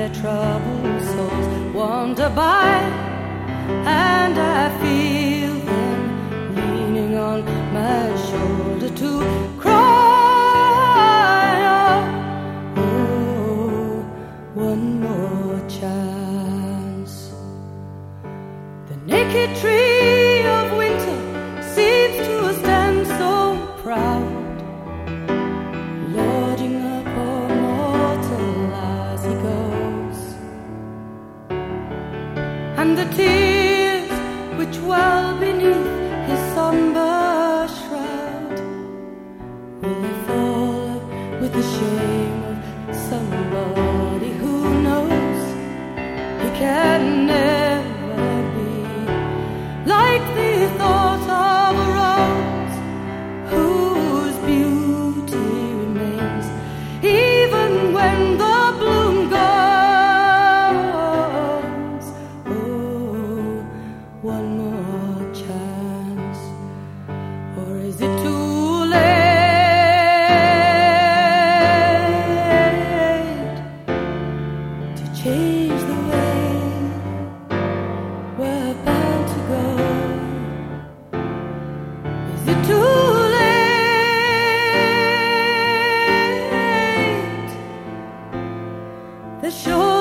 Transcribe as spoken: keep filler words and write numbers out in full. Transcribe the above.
their troubled souls wander by, and I feel them leaning on my shoulder to cry, oh, oh, one more chance. The naked tree of winter seems to stand so proud, lording upon mortal as he goes, and the tears which well beneath his somber shroud, will they fall with the shame of somebody who knows he can never be like the thought of a rose whose beauty remains even when the bloom goes. Oh, one more chance, or is it too late to change the way we're bound to go? Is it too late? The shore